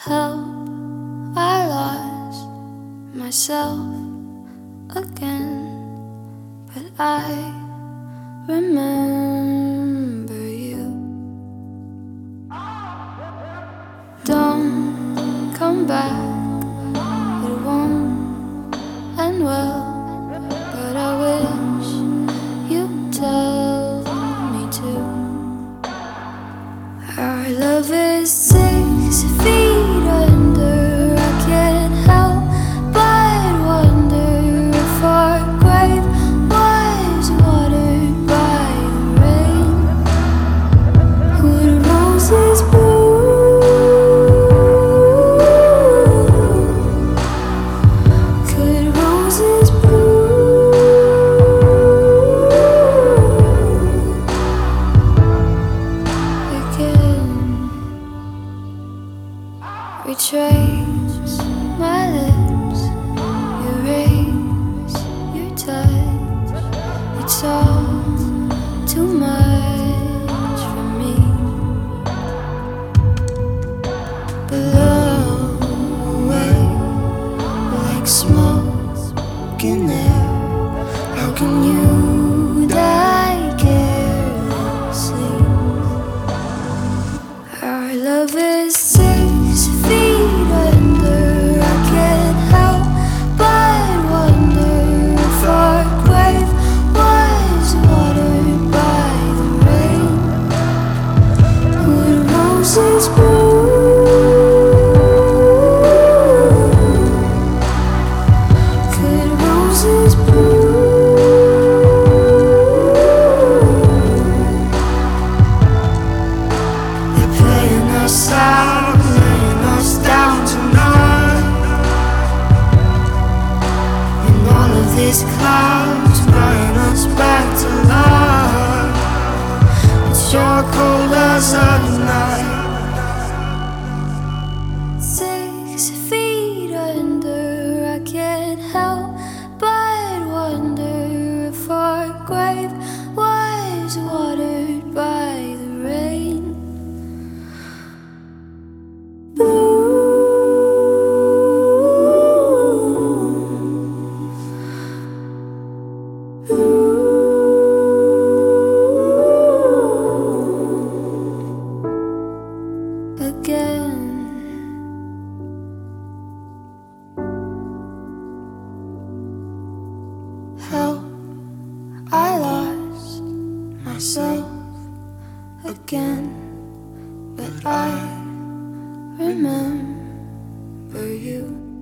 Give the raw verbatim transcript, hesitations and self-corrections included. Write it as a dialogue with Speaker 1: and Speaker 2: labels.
Speaker 1: Help, I lost myself again, but I remember you. Don't come back, it won't end well, but I wish you'd tell me to. Our love is six feet under. I can't help but wonder if our grave was watered by the rain. Would roses bloom? Could roses bloom again? Retrace my lips, erase your touch. It's all too much for me. Blow away like smoke in air. How can you die carelessly? Our love is six feet under. I can't help but wonder if our grave was watered by the rain. Would roses bloom? Could roses bloom? They're playing us out, laying us down tonight. And all of these clouds bring us back to life. It's your cold as a night. Six feet under, I can't help but wonder if our grave was watered by the rain. Again, help, I lost myself again, but I remember you.